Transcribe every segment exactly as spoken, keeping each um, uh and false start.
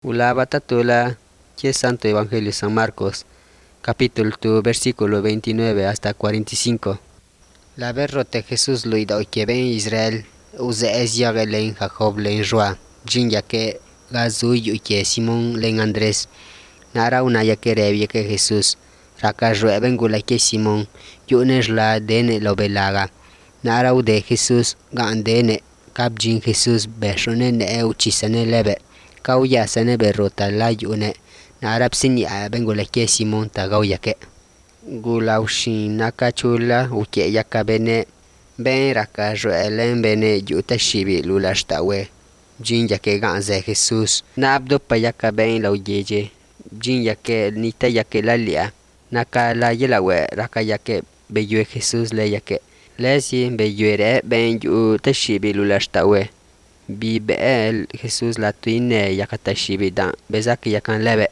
Ulaba tatula que Santo Evangelio San Marcos, capítulo dos, versículo veintinueve hasta cuarenta y cinco. La berrote Jesús lo ido que ven Israel, use es ya len Jacob len Joa, jin ya que gazuy que Simón len Andrés, nara una ya que revie que Jesús, raka rue bengula que Simón, yunes la dene lo belaga, nara ude Jesús, gandene, cap jin Jesús beshone ne uchisane lebe. Kau ya sane berrota la yune narap sini a bengula ke Simon tagaw yake gulaushin nakachula uke yaka bene ben raka joelen bene yuta shibi lulashtawe jin yake ganze Jesus nabdo payaka ben law yeje jin yake nita yake lalia naka la yelawe raka yake beyue Jesus le yake lesi beyuere ben yuta shibi lulashtawe bi beel Jesús la tuine yakatashi dan bezak yakan lebe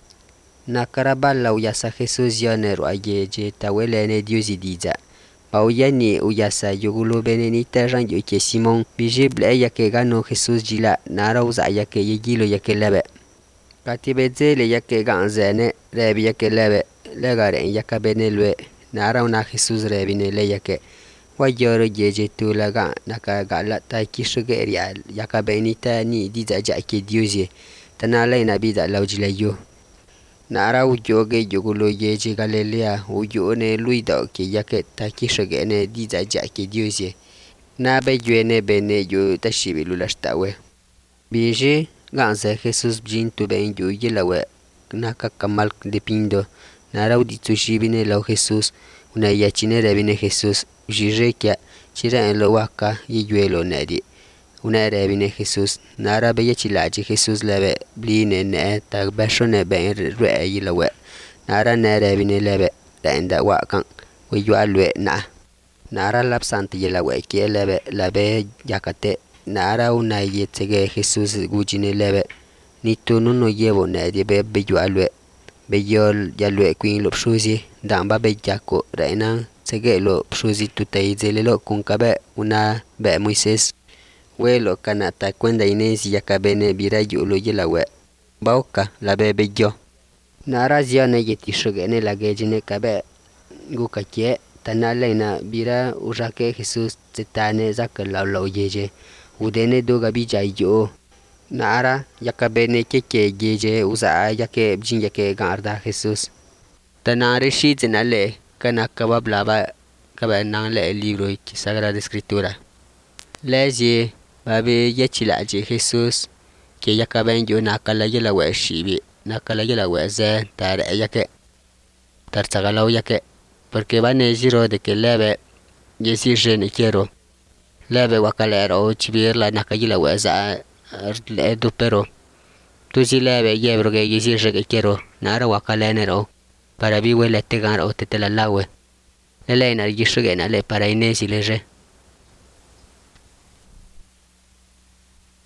nakaraballa uyasa Jesús yanero ayeje tawelene diusi diza pauyani uyasa yugulu beneni terran yuke Simon bijible yake gano Jesús jila nara uza yake yigilo yake lebe katibezele yake ganzene rebi yake lebe legare yaka benelwe nara una Jesús rebine le yake wajoro jeje tulaga naka gala ta kishugeria yaka benita ni diza jake diuzi tanala ina bida lawjilayo nara ujoge jugulo jeje galilea ujone luida ke yake ta kishugene diza jake diuzi na bejene bene yo tashibilulashtawe bije ganze Jesus jintu ben yo yelawe naka kamal depindo nara uditsushibine law Jesus una yachine rebine Jesus jirekia chira en lo waka yiyuelo nedi una rebine Jesus nara beye chilaji Jesus lebe bline ne tag bashone ben re yilawe nara ne rebine lebe renda wakan wiyualwe na nara lapsant yilawe ke lebe lebe yakate nara una yetege Jesus gujine lebe nitunu no yevo nedi be biyualwe beyol yalwe queen lopshuzi damba bejako reina segelo pshuzi tutay zelelo kunkabe una be Moises welo kanata kwenda inezi yakabene birayu lo yelawe bauka la bebe yo nara ziane yeti shugene la gejine kabe gukakie tanalena bira urake Jesus tetane zakala lo yeje udene doga bijayo nara yakabene keke geje uza yake bjin yake garda Jesus tanare shizinale kana kabab laba kaba nang le libro ki sagrada escritura lezi babe yechilaje Jesus ke yakaben yo nakala yela wa shibi nakala yela wa ze tar yake tar tagalaw yake porque bane jiro de que lebe yesi jene quiero lebe wakalero chibir la nakayila wa za le do pero tu si lebe yebro que yesi jene quiero nara wakalenero para vi huele tegar o te la lawe lele na yishugena le para inesi leje